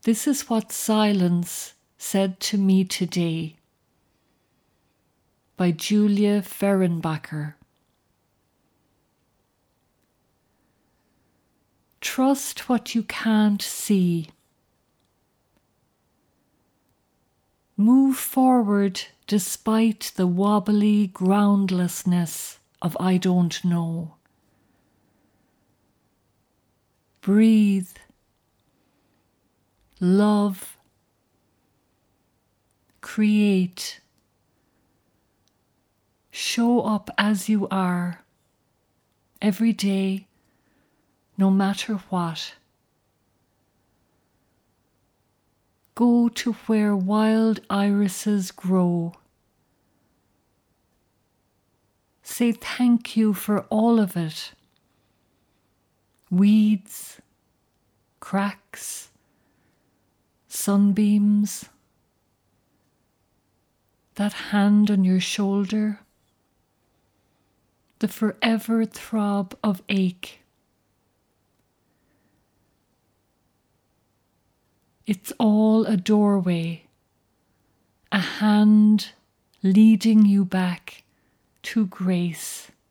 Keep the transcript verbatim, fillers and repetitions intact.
This is what silence said to me today. By Julia Fehrenbacher. Trust what you can't see. Move forward despite the wobbly groundlessness of I don't know. Breathe. Love. Create. Show up as you are, every day, no matter what. Go to where wild irises grow. Say thank you for all of it. Weeds, cracks, sunbeams, that hand on your shoulder, the forever throb of ache. It's all a doorway, a hand leading you back to grace.